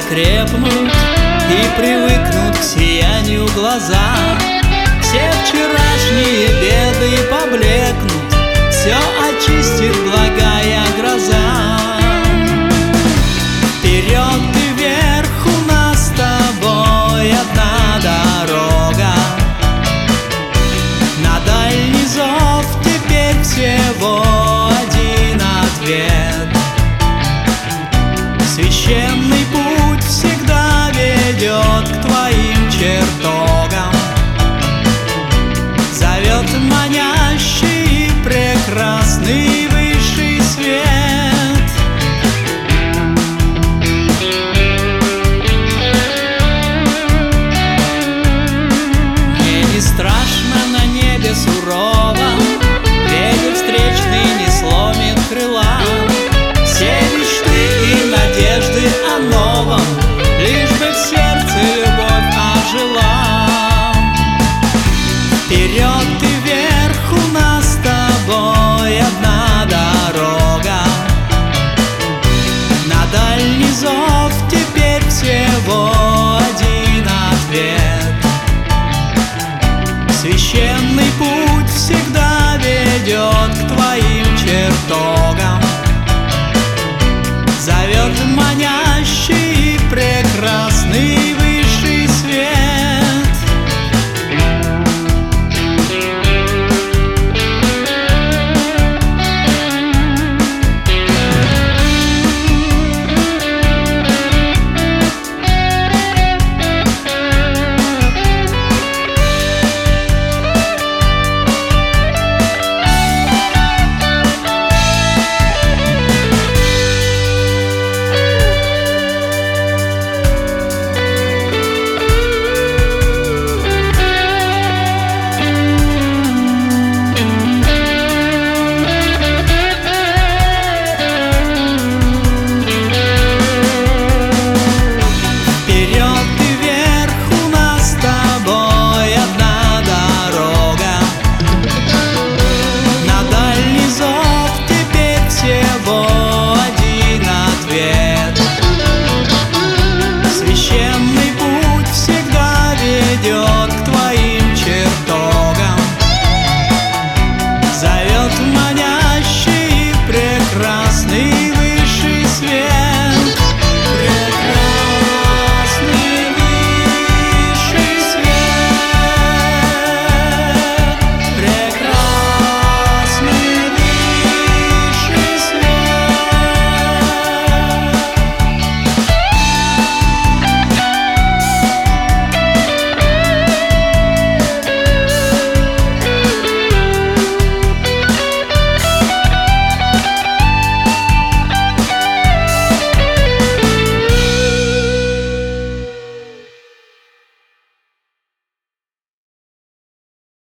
окрепнут и привыкнут к сиянию глаза. Все вчерашние беды поблекнут, все очистит благая гроза. Вперед и вверх, у нас с тобой одна дорога. На дальний зов теперь всего один ответ. Священный путь всегда ведет к твоим чертогам, зовет манящий и прекрасный высший свет. Мне не страшно на небе суровом, ветер встречный не сломит крыла. Все мечты и надежды о новом, лишь бы в сердце любовь ожила. Вперед и вверх, у нас с тобой одна дорога. На дальний зов теперь всего один ответ. Священный путь всегда ведет к твоим чертогам,